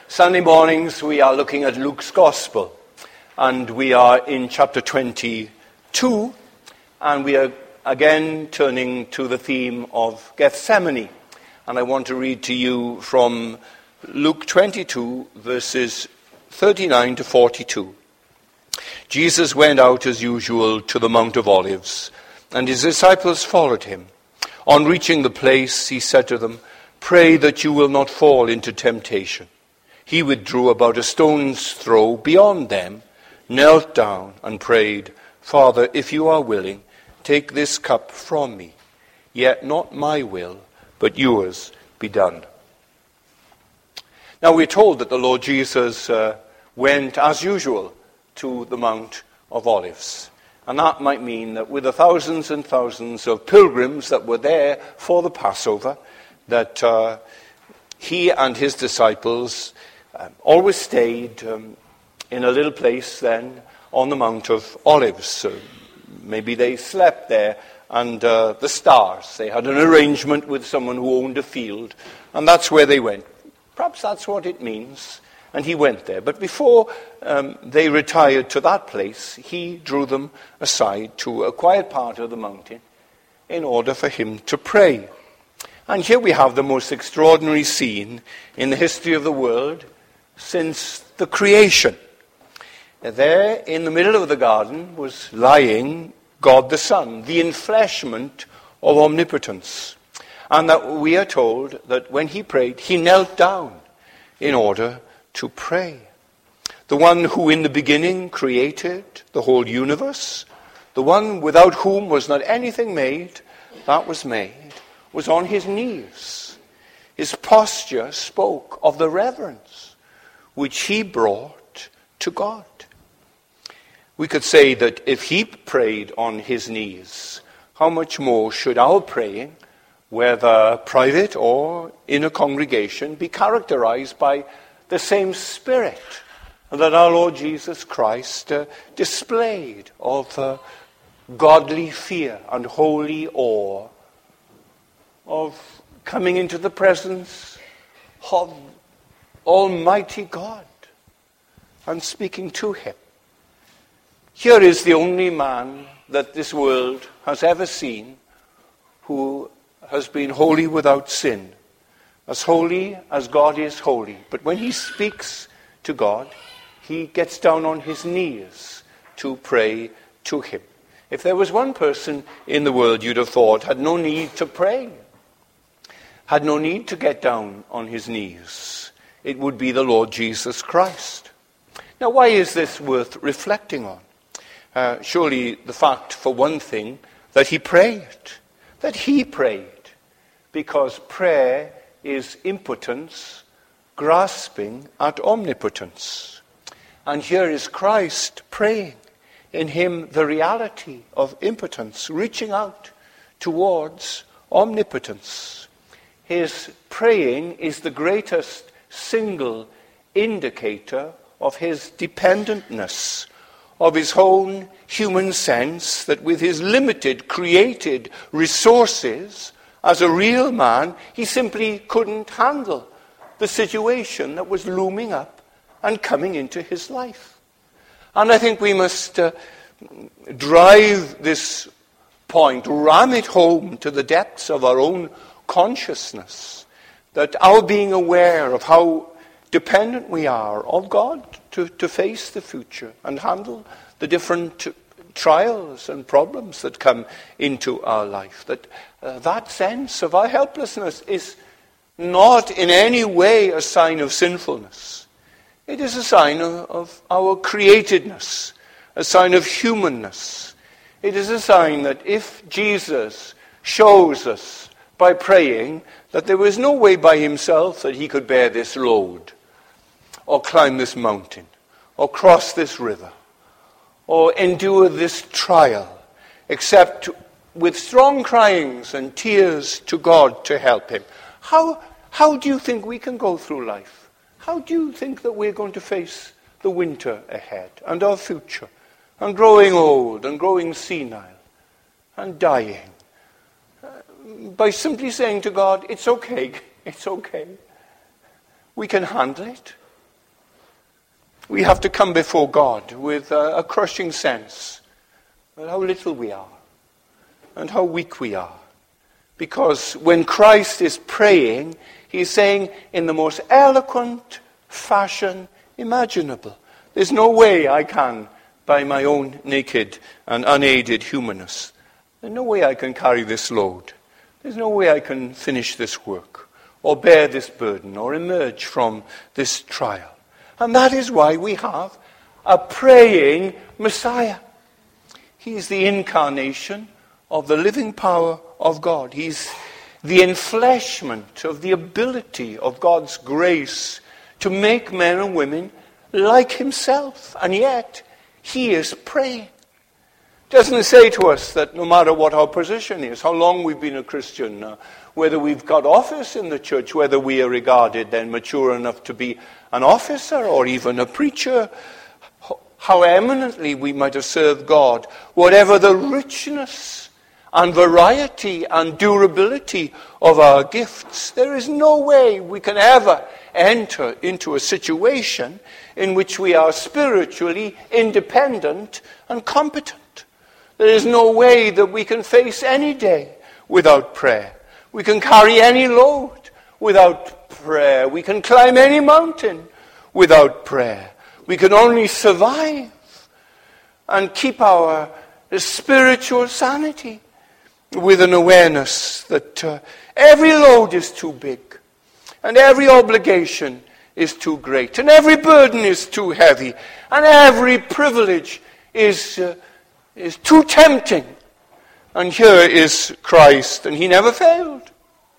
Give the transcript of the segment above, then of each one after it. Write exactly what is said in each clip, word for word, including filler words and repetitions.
Sunday mornings we are looking at Luke's Gospel, and we are in chapter twenty-two, and we are again turning to the theme of Gethsemane. And I want to read to you from Luke twenty-two, verses thirty-nine to forty-two. Jesus went out as usual to the Mount of Olives, and his disciples followed him. On reaching the place, he said to them, "Pray that you will not fall into temptation." He withdrew about a stone's throw beyond them, knelt down and prayed, "Father, if you are willing, take this cup from me. Yet not my will, but yours be done." Now we're told that the Lord Jesus uh, went, as usual, to the Mount of Olives. And that might mean that with the thousands and thousands of pilgrims that were there for the Passover, that uh, he and his disciples um, always stayed um, in a little place then on the Mount of Olives. So maybe they slept there under the stars. They had an arrangement with someone who owned a field, and that's where they went. Perhaps that's what it means. And he went there. But before um, they retired to that place, he drew them aside to a quiet part of the mountain in order for him to pray. And here we have the most extraordinary scene in the history of the world since the creation. There, in the middle of the garden, was lying God the Son, the enfleshment of omnipotence. And that we are told that when he prayed, he knelt down in order to pray. The one who in the beginning created the whole universe, the one without whom was not anything made that was made, was on his knees. His posture spoke of the reverence which he brought to God. We could say that if he prayed on his knees, how much more should our praying, whether private or in a congregation, be characterized by the same spirit that our Lord Jesus Christ uh, displayed of uh, godly fear and holy awe, of coming into the presence of Almighty God and speaking to him. Here is the only man that this world has ever seen who has been holy without sin, as holy as God is holy. But when he speaks to God, he gets down on his knees to pray to him. If there was one person in the world you'd have thought had no need to pray, had no need to get down on his knees, it would be the Lord Jesus Christ. Now, why is this worth reflecting on? Uh, surely the fact, for one thing, that he prayed, that he prayed, because prayer is impotence grasping at omnipotence. And here is Christ praying, in him the reality of impotence, reaching out towards omnipotence. His praying is the greatest single indicator of his dependentness, of his own human sense that with his limited created resources, as a real man, he simply couldn't handle the situation that was looming up and coming into his life. And I think we must uh, drive this point, ram it home to the depths of our own consciousness, that our being aware of how dependent we are of God to, to face the future and handle the different trials and problems that come into our life, that uh, that sense of our helplessness is not in any way a sign of sinfulness. It is a sign of, of our createdness, a sign of humanness. It is a sign that if Jesus shows us by praying that there was no way by himself that he could bear this load, or climb this mountain, or cross this river, or endure this trial, except with strong cryings and tears to God to help him. How, how do you think we can go through life? How do you think that we're going to face the winter ahead and our future, and growing old and growing senile and dying? Uh, by simply saying to God, it's okay, it's okay. We can handle it. We have to come before God with a, a crushing sense of how little we are and how weak we are. Because when Christ is praying, he's saying in the most eloquent fashion imaginable, there's no way I can, by my own naked and unaided humanness, there's no way I can carry this load. There's no way I can finish this work, or bear this burden, or emerge from this trial. And that is why we have a praying Messiah. He's the incarnation of the living power of God. He's the enfleshment of the ability of God's grace to make men and women like himself. And yet, he is praying. Doesn't say to us that no matter what our position is, how long we've been a Christian, uh, whether we've got office in the church, whether we are regarded then mature enough to be an officer or even a preacher, how eminently we might have served God, whatever the richness and variety and durability of our gifts, there is no way we can ever enter into a situation in which we are spiritually independent and competent. There is no way that we can face any day without prayer. We can carry any load without prayer. We can climb any mountain without prayer. We can only survive and keep our spiritual sanity with an awareness that uh, every load is too big, and every obligation is too great, and every burden is too heavy, and every privilege is uh, is too tempting. And here is Christ, and he never failed.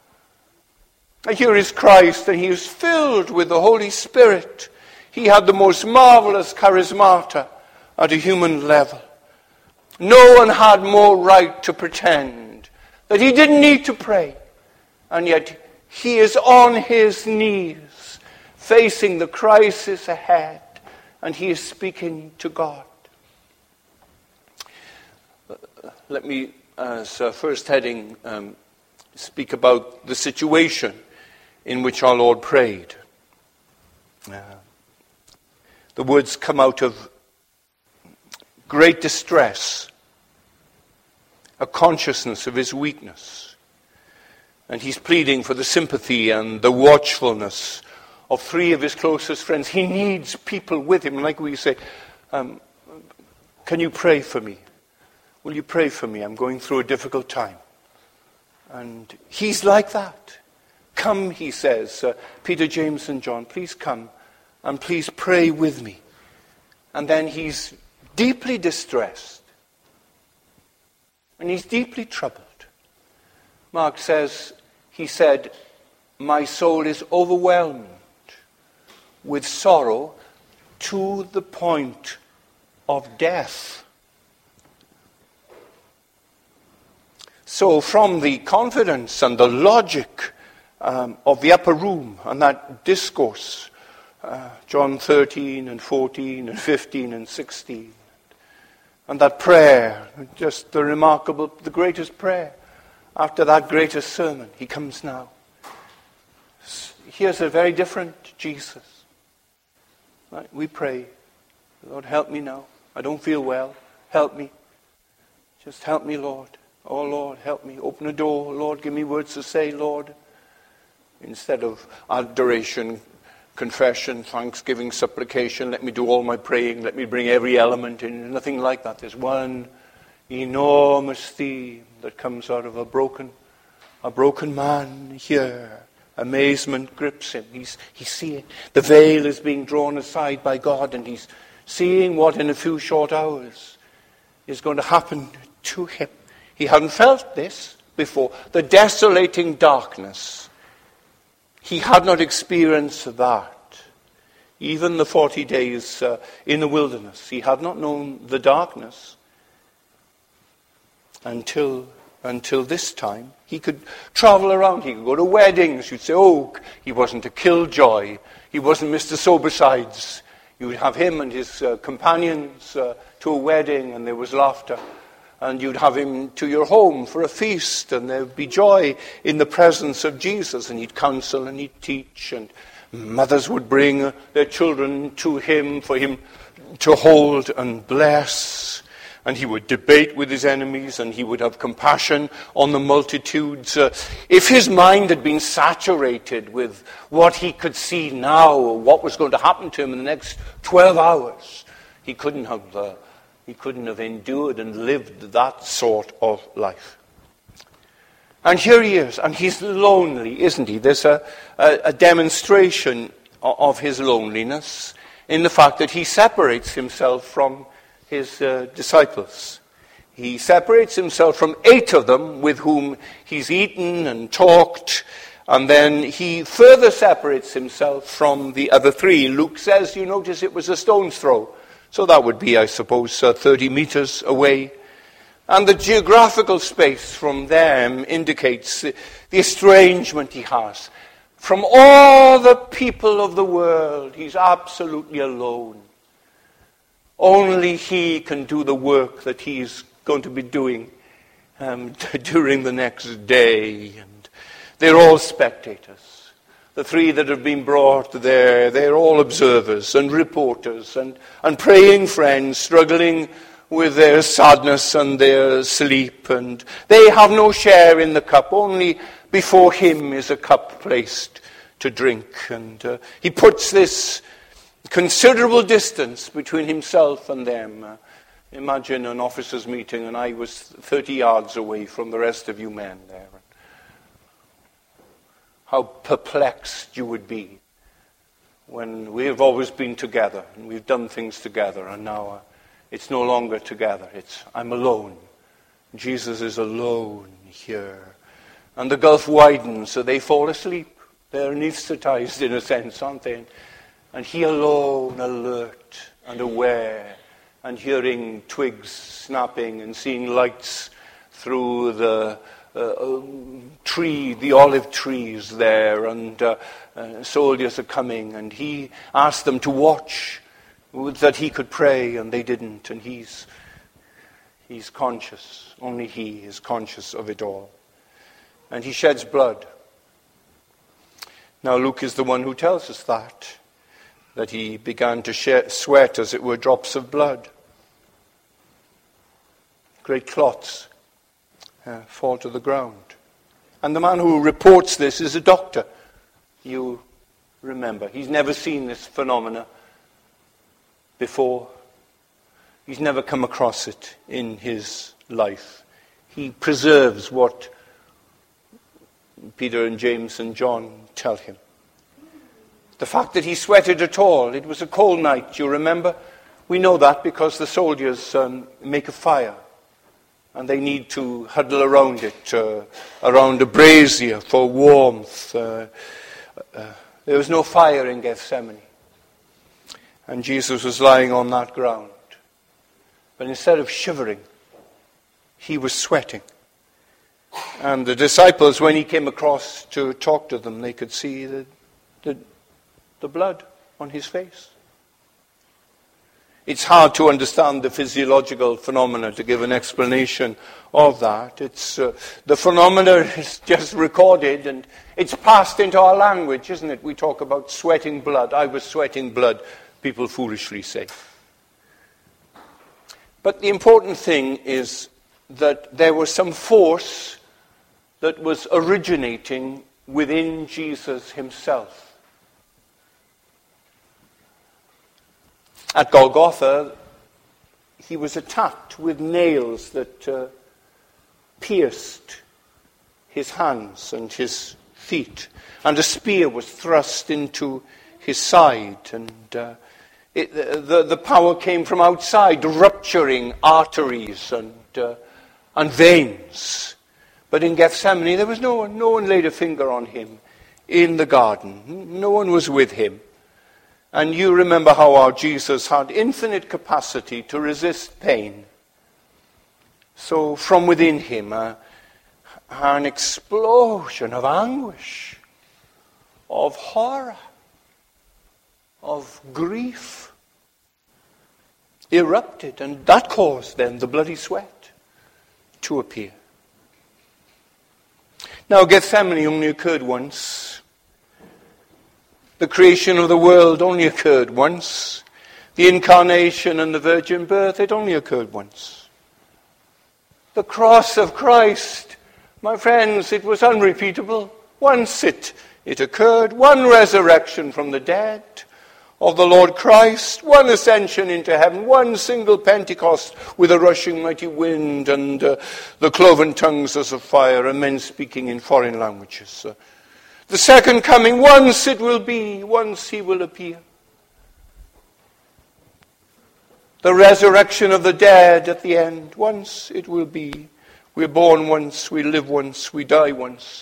And here is Christ, and he is filled with the Holy Spirit. He had the most marvelous charismata at a human level. No one had more right to pretend that he didn't need to pray. And yet he is on his knees, facing the crisis ahead, and he is speaking to God. Let me, as a first heading, um, speak about the situation in which our Lord prayed. Uh, the words come out of great distress, a consciousness of his weakness. And he's pleading for the sympathy and the watchfulness of three of his closest friends. He needs people with him. Like we say, um, can you pray for me? Will you pray for me? I'm going through a difficult time. And he's like that. Come, he says, uh, Peter, James, and John, please come and please pray with me. And then he's deeply distressed. And he's deeply troubled. Mark says, he said, my soul is overwhelmed with sorrow to the point of death. So from the confidence and the logic um, of the upper room and that discourse, uh, John thirteen and fourteen and fifteen and sixteen, and that prayer, just the remarkable, the greatest prayer, after that greatest sermon, he comes now. Here's a very different Jesus. Right? We pray, Lord, help me now. I don't feel well. Help me. Just help me, Lord. Oh, Lord, help me. Open a door. Lord, give me words to say, Lord. Instead of adoration, confession, thanksgiving, supplication, let me do all my praying. Let me bring every element in. Nothing like that. There's one enormous theme that comes out of a broken, a broken man here. Amazement grips him. He's, he's seeing. The veil is being drawn aside by God, and he's seeing what in a few short hours is going to happen to him. He hadn't felt this before. The desolating darkness. He had not experienced that. Even the forty days uh, in the wilderness, he had not known the darkness until, until this time. He could travel around. He could go to weddings. You'd say, oh, he wasn't a killjoy. He wasn't Mister Sobersides. You would have him and his uh, companions uh, to a wedding, and there was laughter. and you'd have him to your home for a feast, and there would be joy in the presence of Jesus, and he'd counsel and he'd teach, and mothers would bring their children to him for him to hold and bless, and he would debate with his enemies, and he would have compassion on the multitudes. Uh, if his mind had been saturated with what he could see now, or what was going to happen to him in the next twelve hours, he couldn't have, uh, he couldn't have endured and lived that sort of life. And here he is, and he's lonely, isn't he? There's a, a, a demonstration of his loneliness in the fact that he separates himself from his uh, disciples. He separates himself from eight of them with whom he's eaten and talked, and then he further separates himself from the other three. Luke says, you notice it was a stone's throw, so that would be, I suppose, uh, thirty meters away. And the geographical space from them indicates the, the estrangement he has. From all the people of the world, he's absolutely alone. Only he can do the work that he's going to be doing um, during the next day. And they're all spectators. The three that have been brought there, they're all observers and reporters and, and praying friends, struggling with their sadness and their sleep. And they have no share in the cup. Only before him is a cup placed to drink. And uh, he puts this considerable distance between himself and them. Uh, imagine an officers' meeting and I was thirty yards away from the rest of you men there. How perplexed you would be when we have always been together and we've done things together, and now uh, it's no longer together. It's I'm alone. Jesus is alone here. And the gulf widens, so they fall asleep. They're anesthetized in a sense, aren't they? And he alone, alert and aware, and hearing twigs snapping and seeing lights through the uh, tree, the olive trees there, and uh, uh, soldiers are coming, and he asked them to watch, that he could pray, and they didn't, and he's he's conscious. Only he is conscious of it all. And he sheds blood. Now Luke is the one who tells us that. that he began to sweat, as it were, drops of blood. Great clots uh, fall to the ground. And the man who reports this is a doctor. You remember, he's never seen this phenomena before. He's never come across it in his life. He preserves what Peter and James and John tell him. The fact that he sweated at all, it was a cold night, you remember? We know that because the soldiers um, make a fire and they need to huddle around it, uh, around a brazier for warmth. Uh, uh, there was no fire in Gethsemane. And Jesus was lying on that ground. But instead of shivering, he was sweating. And the disciples, when he came across to talk to them, they could see the, the, the blood on his face. It's hard to understand the physiological phenomena to give an explanation of that. It's uh, the phenomena is just recorded and it's passed into our language, isn't it? We talk about sweating blood. I was sweating blood, people foolishly say. But the important thing is that there was some force that was originating within Jesus himself. At Golgotha, he was attacked with nails that uh, pierced his hands and his feet, and a spear was thrust into his side, and uh, it, the, the power came from outside, rupturing arteries and, uh, and veins. But in Gethsemane, there was no one, no one laid a finger on him in the garden. No one was with him. And you remember how our Jesus had infinite capacity to resist pain. So from within him, uh, an explosion of anguish, of horror, of grief erupted. And that caused then the bloody sweat. to appear. Now, Gethsemane only occurred once. The creation of the world only occurred once. The incarnation and the virgin birth, it only occurred once. The cross of Christ, my friends, it was unrepeatable. Once it, it occurred. One resurrection from the dead of the Lord Christ, one ascension into heaven, one single Pentecost with a rushing mighty wind and uh, the cloven tongues as of fire and men speaking in foreign languages. Uh, the second coming, once it will be, once he will appear. The resurrection of the dead at the end, once it will be. We're born once, we live once, we die once.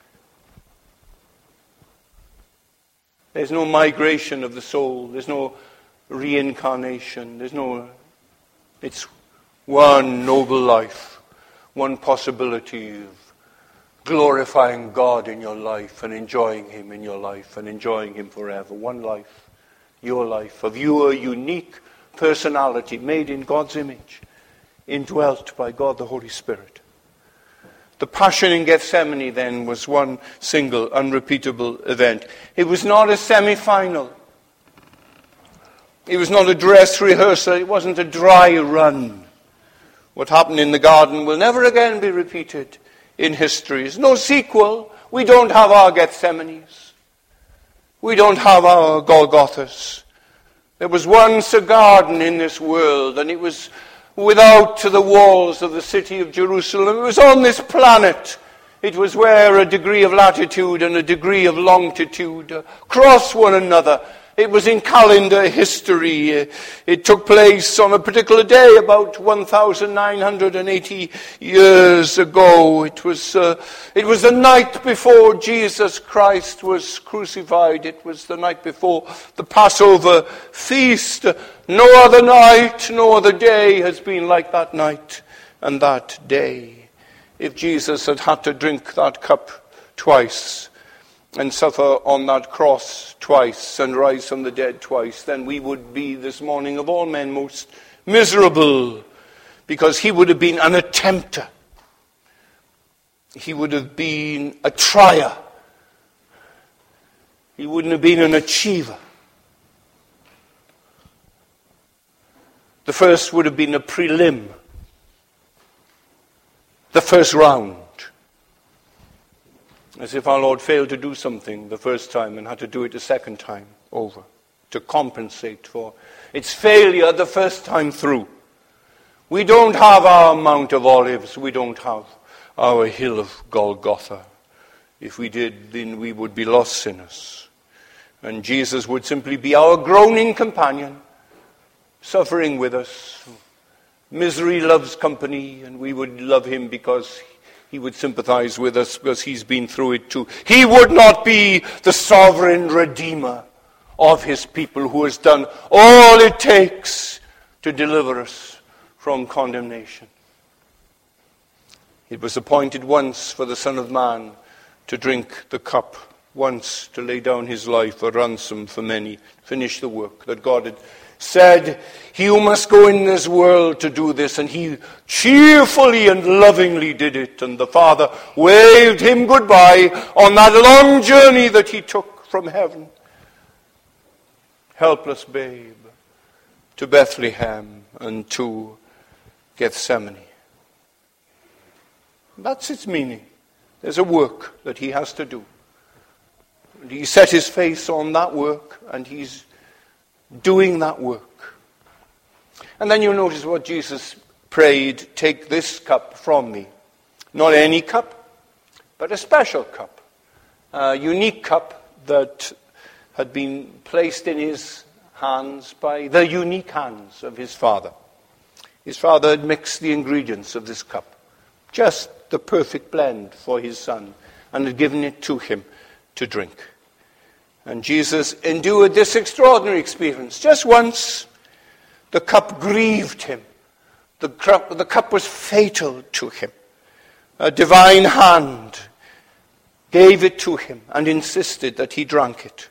There's no migration of the soul. There's no reincarnation. There's no... It's one noble life, one possibility of glorifying God in your life and enjoying him in your life and enjoying him forever. One life, your life, of your unique personality made in God's image, indwelt by God the Holy Spirit. The passion in Gethsemane then was one single, unrepeatable event. It was not a semi-final. It was not a dress rehearsal. It wasn't a dry run. What happened in the garden will never again be repeated in history. There's no sequel. We don't have our Gethsemanes. We don't have our Golgothas. There was once a garden in this world, and it was without the walls of the city of Jerusalem. It was on this planet. It was where a degree of latitude and a degree of longitude uh, cross one another. It was in calendar history. Uh, it took place on a particular day about one thousand nine hundred eighty years ago. It was, uh, it was the night before Jesus Christ was crucified. It was the night before the Passover feast. No other night, no other day has been like that night and that day. If Jesus had had to drink that cup twice and suffer on that cross twice and rise from the dead twice, then we would be this morning of all men most miserable, because he would have been an attempter. He would have been a trier. He wouldn't have been an achiever. The first would have been a prelim. The first round. As if our Lord failed to do something the first time and had to do it a second time over to compensate for its failure the first time through. We don't have our Mount of Olives. We don't have our hill of Golgotha. If we did, then we would be lost sinners. And Jesus would simply be our groaning companion, suffering with us. Misery loves company, and we would love him because he would sympathize with us because he's been through it too. He would not be the sovereign redeemer of his people who has done all it takes to deliver us from condemnation. It was appointed once for the Son of Man to drink the cup, once to lay down his life a ransom for many, finish the work that God had said, he who must go in this world to do this, and he cheerfully and lovingly did it, and the Father waved him goodbye on that long journey that he took from heaven. Helpless babe, to Bethlehem and to Gethsemane. That's its meaning. There's a work that he has to do. And he set his face on that work, and he's doing that work. And then you'll notice what Jesus prayed, take this cup from me. Not any cup, but a special cup. A unique cup that had been placed in his hands by the unique hands of his Father. His Father had mixed the ingredients of this cup, just the perfect blend for his Son, and had given it to him to drink. And Jesus endured this extraordinary experience. Just once, the cup grieved him. The cup, the cup was fatal to him. A divine hand gave it to him and insisted that he drank it.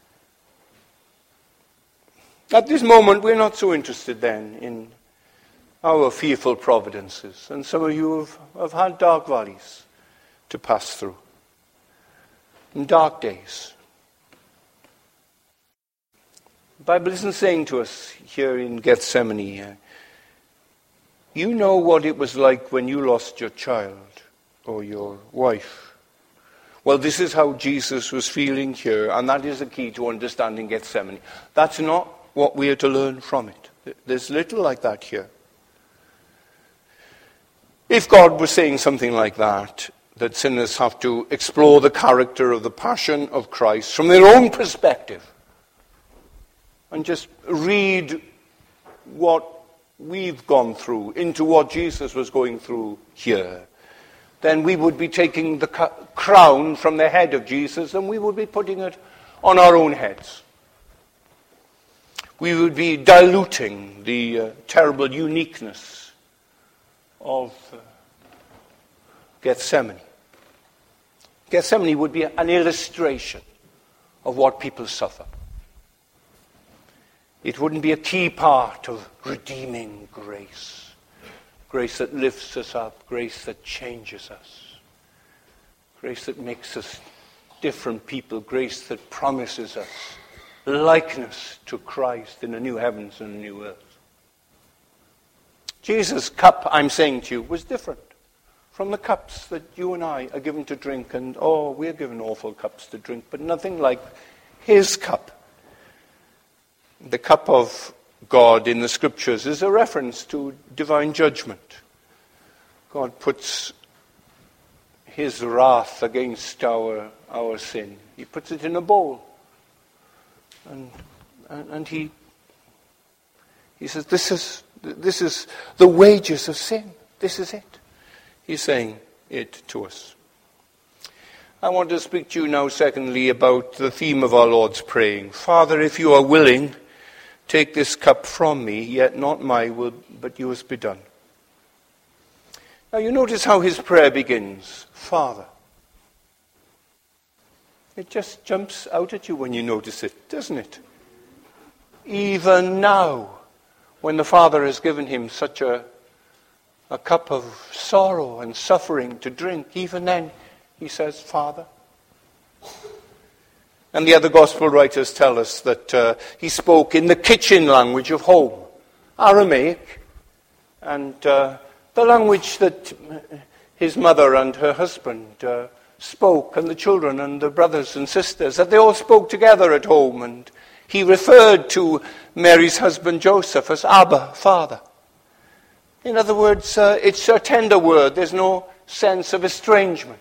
At this moment, we're not so interested then in our fearful providences. And some of you have, have had dark valleys to pass through, and dark days. The Bible isn't saying to us here in Gethsemane, uh, you know what it was like when you lost your child or your wife. Well, this is how Jesus was feeling here, and that is the key to understanding Gethsemane. That's not what we are to learn from it. There's little like that here. If God was saying something like that, that sinners have to explore the character of the passion of Christ from their own perspective, and just read what we've gone through into what Jesus was going through here, then we would be taking the crown from the head of Jesus and we would be putting it on our own heads. We would be diluting the uh, terrible uniqueness of uh, Gethsemane. Gethsemane would be an illustration of what people suffer. It wouldn't be a key part of redeeming grace. Grace that lifts us up, grace that changes us, grace that makes us different people, grace that promises us likeness to Christ in a new heavens and a new earth. Jesus' cup, I'm saying to you, was different from the cups that you and I are given to drink. And, oh, we're given awful cups to drink, but nothing like his cup. The cup of God in the Scriptures is a reference to divine judgment. God puts his wrath against our, our sin. He puts it in a bowl. And, and, and he, he says, this is, this is the wages of sin. This is it. He's saying it to us. I want to speak to you now, secondly, about the theme of our Lord's praying. Father, if you are willing, take this cup from me, yet not my will, but yours be done. Now you notice how his prayer begins. Father. It just jumps out at you when you notice it, doesn't it? Even now, when the Father has given him such a, a cup of sorrow and suffering to drink, even then he says, Father. And the other gospel writers tell us that uh, he spoke in the kitchen language of home, Aramaic, and uh, the language that his mother and her husband uh, spoke, and the children and the brothers and sisters, that they all spoke together at home. And he referred to Mary's husband Joseph as Abba, Father. In other words, uh, it's a tender word. There's no sense of estrangement.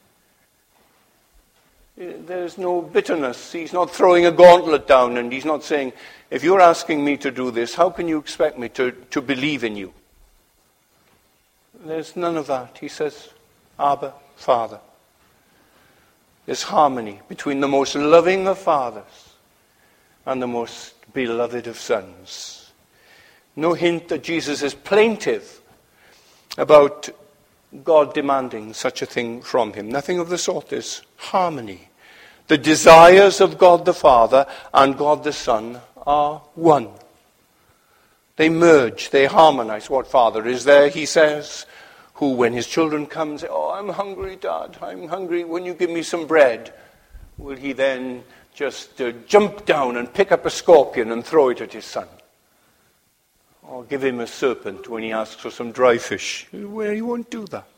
There's no bitterness. He's not throwing a gauntlet down, and he's not saying, if you're asking me to do this, how can you expect me to, to believe in you? There's none of that. He says, Abba, Father. There's harmony between the most loving of fathers and the most beloved of sons. No hint that Jesus is plaintive about God demanding such a thing from him. Nothing of the sort. There's harmony. The desires of God the Father and God the Son are one. They merge, they harmonize. What father is there, he says, who when his children come say, oh, I'm hungry, Dad, I'm hungry, when you give me some bread, will he then just uh, jump down and pick up a scorpion and throw it at his son? Or give him a serpent when he asks for some dry fish? Well, he won't do that.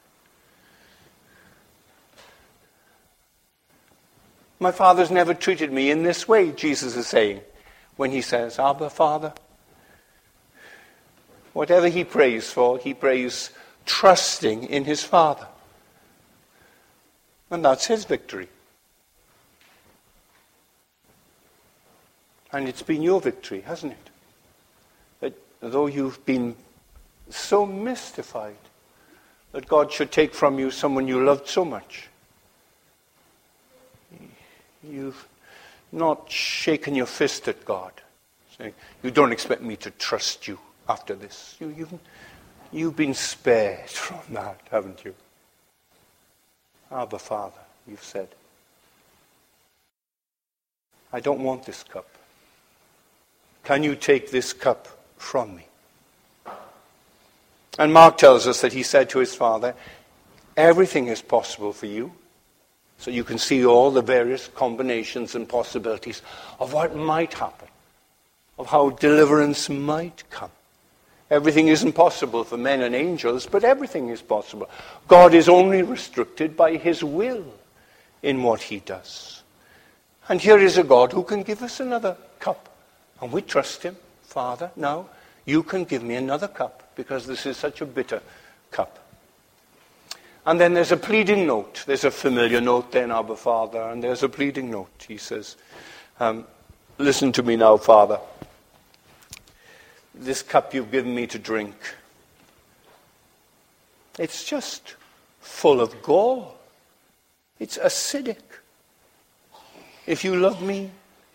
My Father's never treated me in this way, Jesus is saying, when he says, Abba, Father. Whatever he prays for, he prays trusting in his Father. And that's his victory. And it's been your victory, hasn't it? That though you've been so mystified that God should take from you someone you loved so much, you've not shaken your fist at God, saying, you don't expect me to trust you after this. You, you've, you've been spared from that, haven't you? Abba, Father, you've said, I don't want this cup. Can you take this cup from me? And Mark tells us that he said to his father, everything is possible for you. So you can see all the various combinations and possibilities of what might happen, of how deliverance might come. Everything isn't possible for men and angels, but everything is possible. God is only restricted by his will in what he does. And here is a God who can give us another cup. And we trust him. Father, now you can give me another cup because this is such a bitter cup. And then there's a pleading note. There's a familiar note then, Abba Father, and there's a pleading note. He says, um, listen to me now, Father. This cup you've given me to drink, it's just full of gall. It's acidic. If you love me,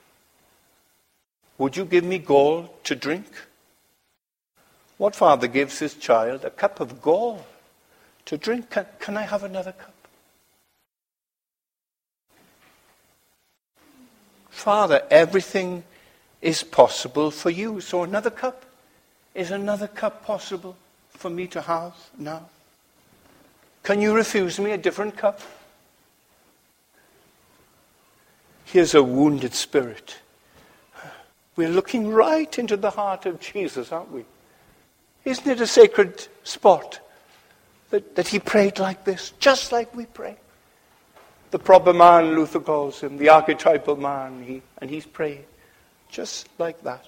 would you give me gall to drink? What father gives his child a cup of gall to drink? Can, can I have another cup? Father, everything is possible for you. So another cup? Is another cup possible for me to have now? Can you refuse me a different cup? Here's a wounded spirit. We're looking right into the heart of Jesus, aren't we? Isn't it a sacred spot that, that he prayed like this, just like we pray? The proper man, Luther calls him, the archetypal man, he, and he's praying just like that.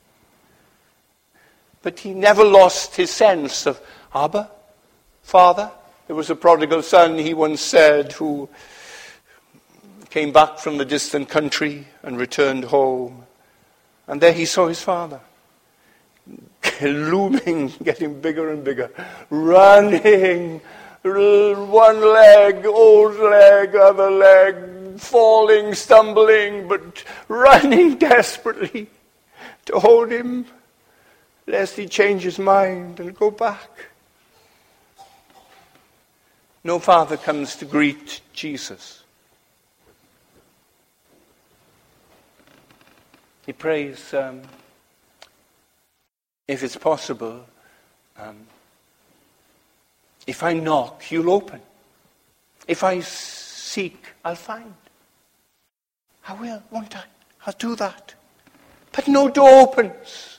But he never lost his sense of Abba, Father. There was a prodigal son, he once said, who came back from the distant country and returned home. And there he saw his father, looming, getting bigger and bigger, running, one leg, old leg, other leg, falling, stumbling, but running desperately to hold him, lest he change his mind and go back. No father comes to greet Jesus. He prays, um, if it's possible, um, if I knock, you'll open. If I seek, I'll find. I will, won't I? I'll do that. But no door opens.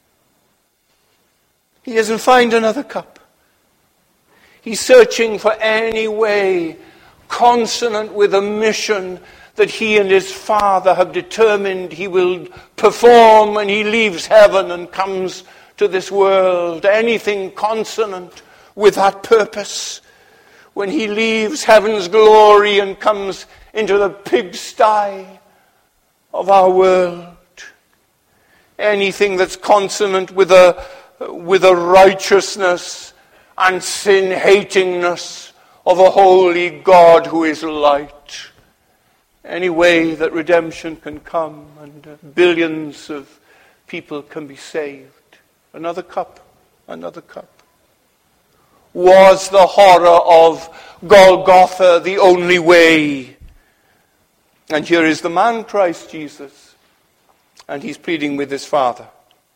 He doesn't find another cup. He's searching for any way consonant with a mission that he and his Father have determined he will perform when he leaves heaven and comes to this world. Anything consonant with that purpose. When he leaves heaven's glory and comes into the pigsty of our world. Anything that's consonant with a, with a righteousness and sin-hatingness of a holy God who is light. Any way that redemption can come and uh, billions of people can be saved. Another cup, another cup. Was the horror of Golgotha the only way? And here is the man, Christ Jesus, and he's pleading with his Father.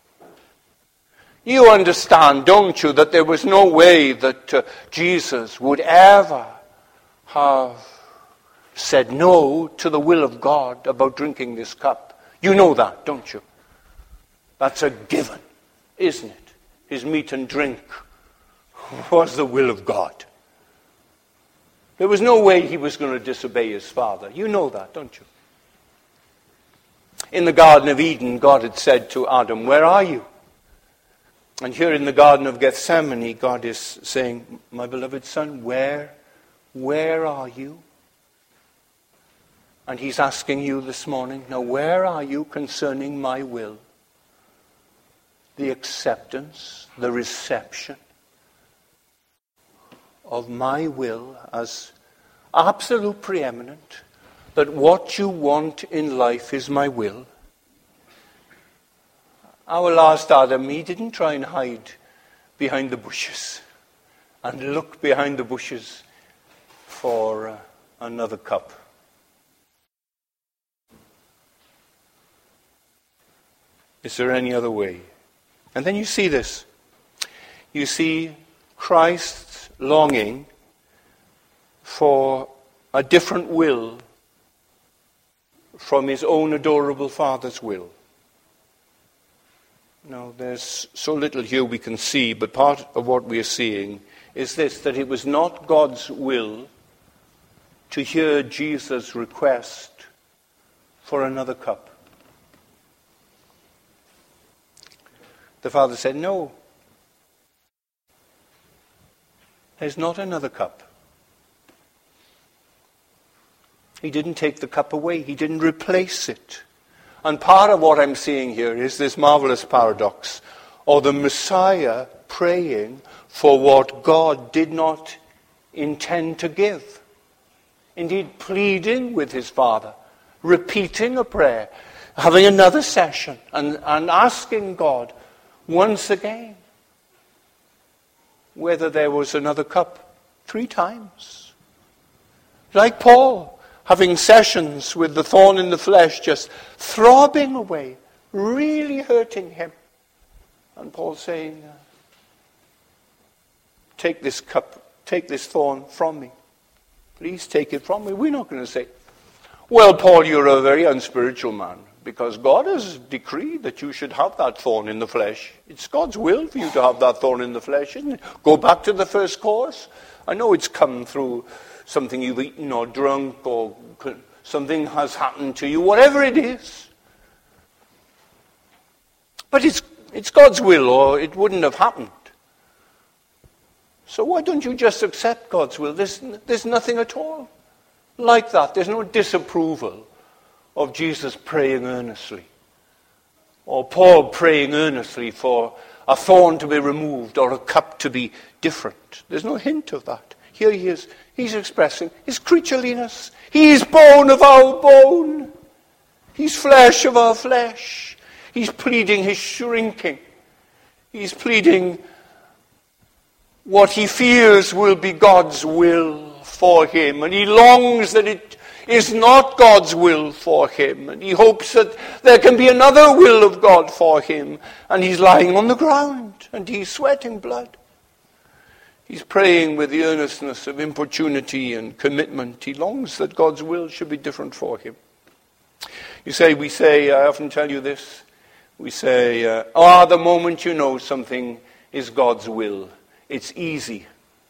You understand, don't you, that there was no way that uh, Jesus would ever have said no to the will of God about drinking this cup. You know that, don't you? That's a given, isn't it? His meat and drink was the will of God. There was no way he was going to disobey his Father. You know that, don't you? In the Garden of Eden, God had said to Adam, where are you? And here in the Garden of Gethsemane, God is saying, my beloved son, where, where are you? And he's asking you this morning, now where are you concerning my will? The acceptance, the reception of my will as absolute preeminent, that what you want in life is my will. Our last Adam, he didn't try and hide behind the bushes and look behind the bushes for uh, another cup. Is there any other way? And then you see this. You see, Christ's longing for a different will from his own adorable Father's will. Now, there's so little here we can see, but part of what we are seeing is this, that it was not God's will to hear Jesus' request for another cup. The Father said, no, there's not another cup. He didn't take the cup away. He didn't replace it. And part of what I'm seeing here is this marvelous paradox of the Messiah praying for what God did not intend to give. Indeed, pleading with his Father, repeating a prayer, having another session, and, and asking God once again whether there was another cup. Three times. Like Paul, having sessions with the thorn in the flesh just throbbing away, really hurting him. And Paul saying, take this cup, take this thorn from me. Please take it from me. We're not going to say, well, Paul, you're a very unspiritual man, because God has decreed that you should have that thorn in the flesh. It's God's will for you to have that thorn in the flesh, isn't it? Go back to the first course. I know it's come through something you've eaten or drunk, or something has happened to you, whatever it is. But it's, it's God's will, or it wouldn't have happened. So why don't you just accept God's will? There's, there's nothing at all like that. There's no disapproval of Jesus praying earnestly, or Paul praying earnestly for a thorn to be removed or a cup to be different. There's no hint of that. Here he is. He's expressing his creatureliness. He is bone of our bone. He's flesh of our flesh. He's pleading his shrinking. He's pleading what he fears will be God's will for him. And he longs that it is not God's will for him. And he hopes that there can be another will of God for him. And he's lying on the ground and he's sweating blood. He's praying with the earnestness of importunity and commitment. He longs that God's will should be different for him. You say, we say, I often tell you this, we say, uh, ah, the moment you know something is God's will, it's easy.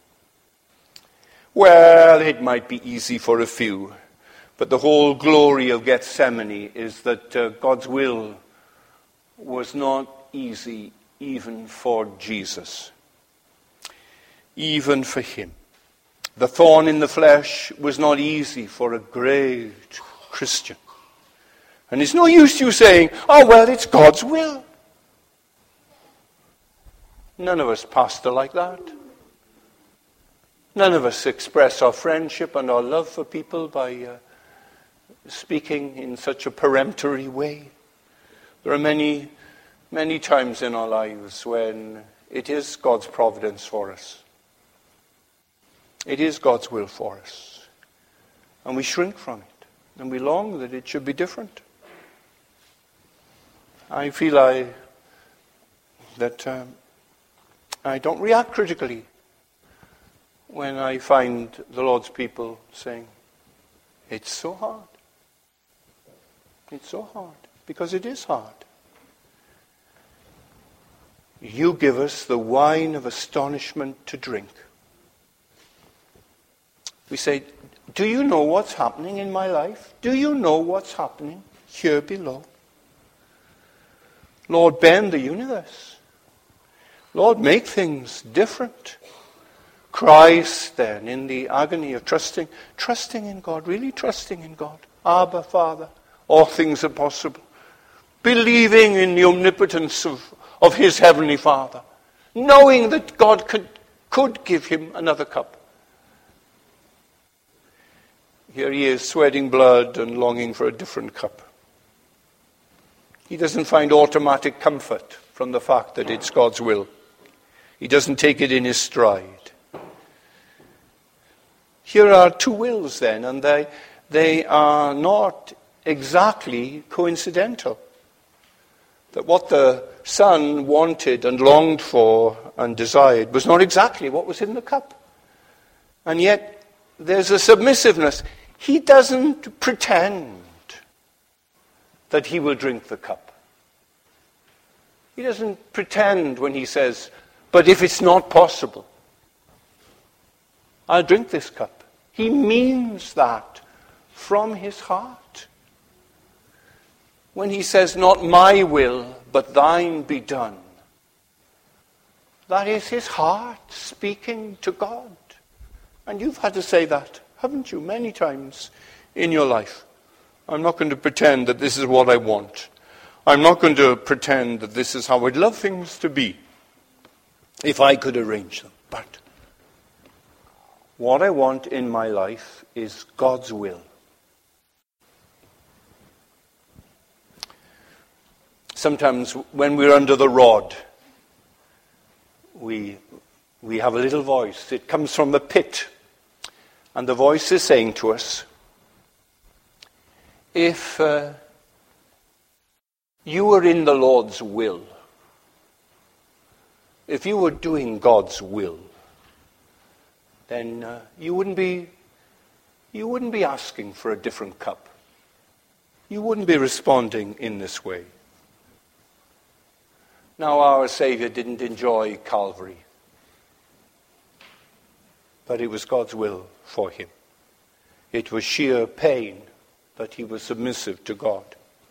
Well, it might be easy for a few, but the whole glory of Gethsemane is that uh, God's will was not easy even for Jesus. Even for him. The thorn in the flesh was not easy for a great Christian. And it's no use you saying, oh, well, it's God's will. None of us pastor like that. None of us express our friendship and our love for people by uh, speaking in such a peremptory way. There are many, many times in our lives when it is God's providence for us. It is God's will for us. And we shrink from it. And we long that it should be different. I feel I that um, I don't react critically when I find the Lord's people saying, it's so hard. It's so hard. Because it is hard. You give us the wine of astonishment to drink. We say, do you know what's happening in my life? Do you know what's happening here below? Lord, bend the universe. Lord, make things different. Christ, then, in the agony of trusting, trusting in God, really trusting in God. Abba, Father, all things are possible. Believing in the omnipotence of, of his heavenly Father. Knowing that God could, could give him another cup. Here he is, sweating blood and longing for a different cup. He doesn't find automatic comfort from the fact that it's God's will. He doesn't take it in his stride. Here are two wills then, and they, they are not exactly coincidental. that what the son wanted and longed for and desired was not exactly what was in the cup. And yet there's a submissiveness. He doesn't pretend that he will drink the cup. He doesn't pretend when he says, but if it's not possible, I'll drink this cup. He means that from his heart. When he says, not my will, but thine be done, that is his heart speaking to God. And you've had to say that, haven't you, many times in your life. I'm not going to pretend that this is what I want. I'm not going to pretend that this is how I'd love things to be if I could arrange them. But what I want in my life is God's will. Sometimes when we're under the rod, we, we have a little voice. It comes from the pit. And the voice is saying to us, if uh, you were in the Lord's will, if you were doing God's will, then uh, you wouldn't be you wouldn't be asking for a different cup. You wouldn't be responding in this way. Now, our Savior didn't enjoy Calvary, but it was God's will for him. It was sheer pain that he was submissive to God.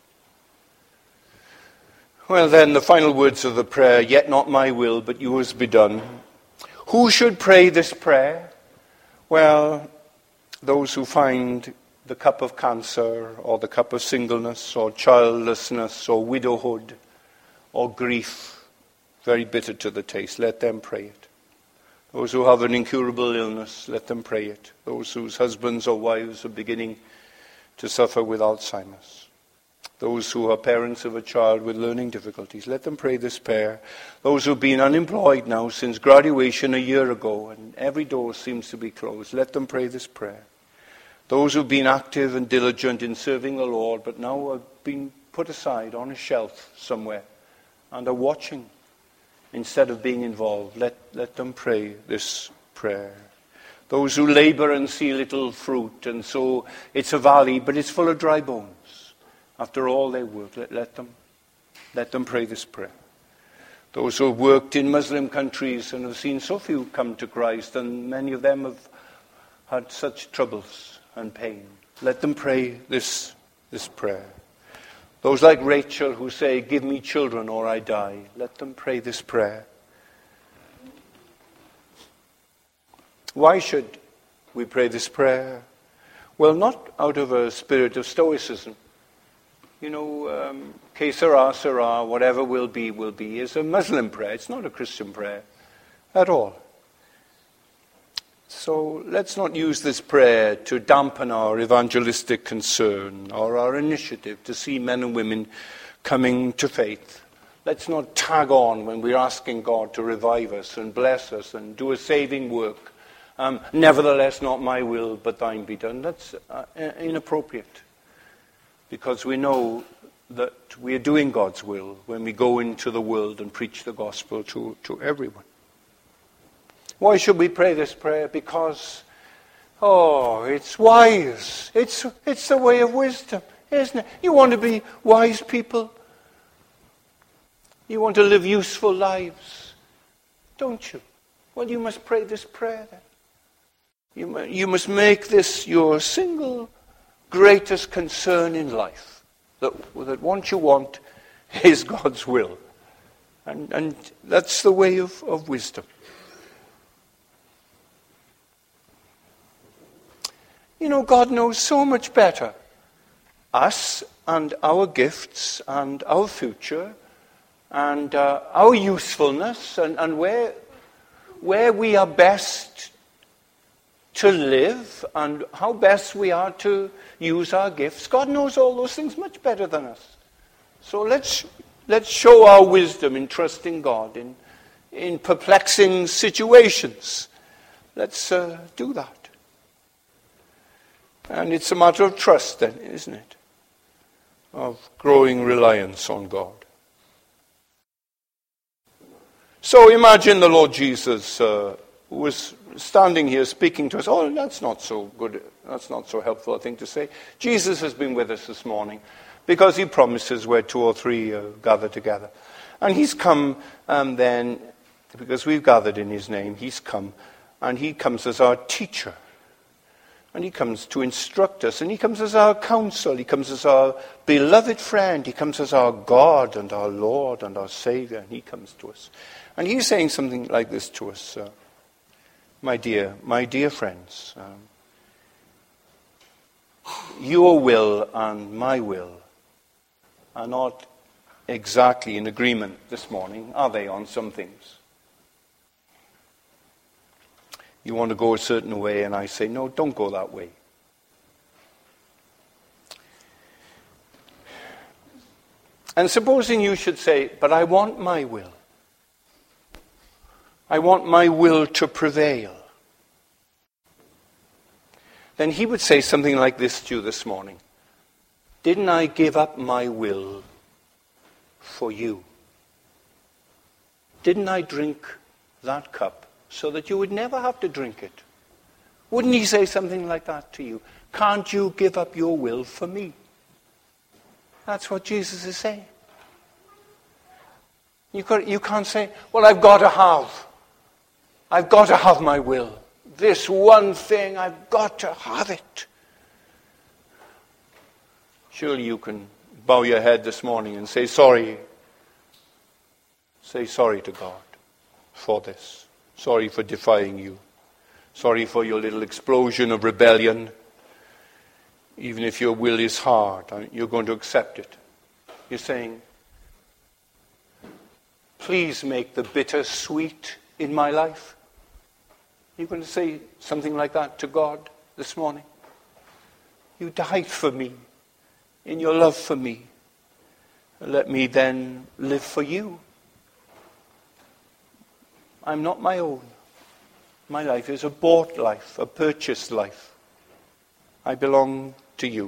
Well, then, the final words of the prayer, yet not my will, but yours be done. Who should pray this prayer? Well, those who find the cup of cancer, or the cup of singleness, or childlessness, or widowhood, or grief, very bitter to the taste, let them pray it. Those who have an incurable illness, let them pray it. Those whose husbands or wives are beginning to suffer with Alzheimer's. Those who are parents of a child with learning difficulties, let them pray this prayer. Those who have been unemployed now since graduation a year ago and every door seems to be closed, let them pray this prayer. Those who have been active and diligent in serving the Lord but now have been put aside on a shelf somewhere and are watching instead of being involved, let, let them pray this prayer. Those who labor and see little fruit, and so it's a valley, but it's full of dry bones. After all their work, let, let them let them pray this prayer. Those who have worked in Muslim countries and have seen so few come to Christ, and many of them have had such troubles and pain, let them pray this, this prayer. Those like Rachel who say, give me children or I die, let them pray this prayer. Why should we pray this prayer? Well, not out of a spirit of stoicism. You know, um, que sera, sera, whatever will be, will be, is a Muslim prayer. It's not a Christian prayer at all. So let's not use this prayer to dampen our evangelistic concern or our initiative to see men and women coming to faith. Let's not tag on when we're asking God to revive us and bless us and do a saving work. Um, Nevertheless, not my will, but thine be done. That's uh, inappropriate. Because we know that we are doing God's will when we go into the world and preach the gospel to, to everyone. Why should we pray this prayer? Because, oh, it's wise. It's, it's the way of wisdom, isn't it? You want to be wise people? You want to live useful lives, don't you? Well, you must pray this prayer then. You, you must make this your single greatest concern in life. That, that what you want is God's will. And, and that's the way of, of wisdom. You know, God knows so much better us and our gifts and our future and uh, our usefulness and, and where, where we are best to live and how best we are to use our gifts. God knows all those things much better than us. So let's let's show our wisdom in trusting God in, in perplexing situations. Let's uh, do that. And it's a matter of trust then, isn't it? Of growing reliance on God. So imagine the Lord Jesus uh, who was standing here speaking to us. Oh, that's not so good. That's not so helpful a thing to say. Jesus has been with us this morning because he promises where two or three uh, gather together. And he's come um, then, because we've gathered in his name, he's come. And he comes as our teacher. And he comes to instruct us. And he comes as our counsel. He comes as our beloved friend. He comes as our God and our Lord and our Savior. And he comes to us. And he's saying something like this to us. Uh, my dear, my dear friends, um, your will and my will are not exactly in agreement this morning, are they, on some things? You want to go a certain way, and I say, no, don't go that way. And supposing you should say, but I want my will. I want my will to prevail. Then he would say something like this to you this morning. Didn't I give up my will for you? Didn't I drink that cup so that you would never have to drink it? Wouldn't he say something like that to you? Can't you give up your will for me? That's what Jesus is saying. You, could, you can't say, well, I've got to have. I've got to have my will. This one thing, I've got to have it. Surely you can bow your head this morning and say sorry. Say sorry to God for this. Sorry for defying you. Sorry for your little explosion of rebellion. Even if your will is hard, you're going to accept it. You're saying, please make the bitter sweet in my life. You're going to say something like that to God this morning. You died for me in your love for me. Let me then live for you. I'm not my own. My life is a bought life, a purchased life. I belong to you.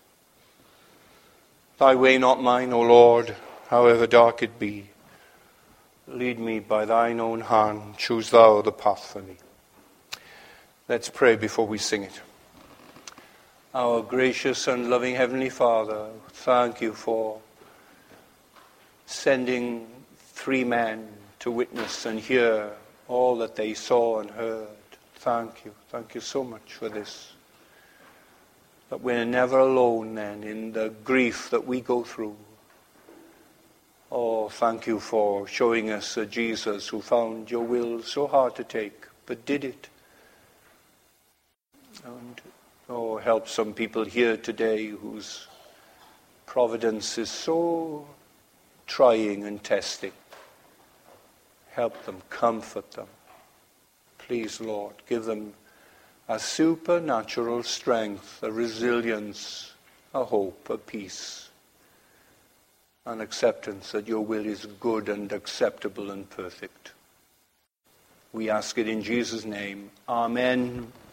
Thy way not mine, O Lord, however dark it be. Lead me by thine own hand. Choose thou the path for me. Let's pray before we sing it. Our gracious and loving Heavenly Father, thank you for sending three men to witness and hear all that they saw and heard. Thank you. Thank you so much for this. That we're never alone then in the grief that we go through. Oh, thank you for showing us a Jesus who found your will so hard to take, but did it. And oh, help some people here today whose providence is so trying and testing. Help them, comfort them. Please, Lord, give them a supernatural strength, a resilience, a hope, a peace, an acceptance that your will is good and acceptable and perfect. We ask it in Jesus' name. Amen.